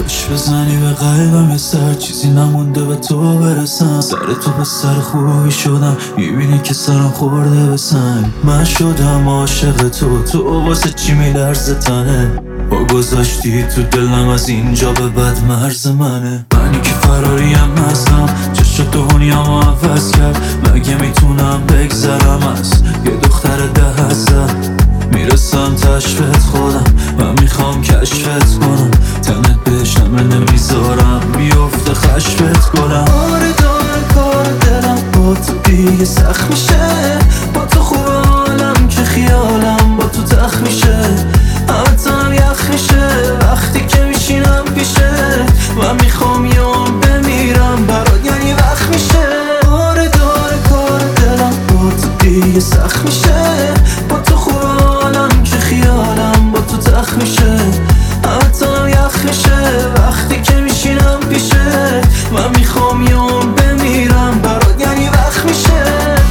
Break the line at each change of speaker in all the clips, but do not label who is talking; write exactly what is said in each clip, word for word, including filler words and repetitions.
کش بزنی به قلبم یه سر چیزی نمونده به تو برسم. سر تو به سر خوبی شدم، میبینی که سرم خورده به سنگ. من شدم عاشق تو، تو واسه چی میلرزه تنه. با گذاشتی تو دلم از اینجا به بعد مرز منه. منی که فراریم هستم، چشم دنیامو عوض کرد. مگه میتونم بگذرم از یه دختر ده هزار؟ میرسم تشفت خودم، من میخوام کشفت کنم. تنت بشم نمیذارم بیفته خشفت کنم. آره داره کار دلم با تو دیگه سخت میشه. با تو خوب حالم که خیالم با تو تخت میشه. همه تنم یخ میشه وقتی که میشینم پیشت. من میخوام یه عمر بمیرم برات، یعنی وقت میشه. آره داره کار دلم با تو دیگه سخت میشه. با تو خوب حالم که خیالم با تو تخت میشه. همه تنم یخ میشه وقتی که میشینم پیشت. من میخوام یه عمر بمیرم برات، یعنی وقت میشه.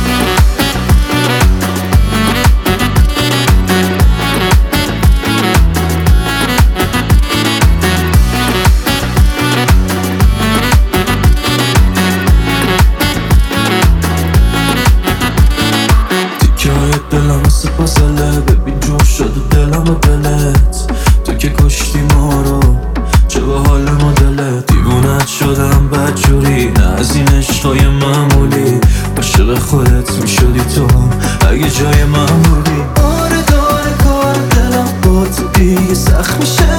دلم مثل پازله، ببین جوش شد و دلم و دلت. تو که کشتی ما رو، چه به حال مدلت. دیوونت شدم بدجوری، نه از این عشقای معمولی. عاشق خودت میشدی تو اگه جای من بودی. آره داره کار دلم با تو دیگه سخت میشه.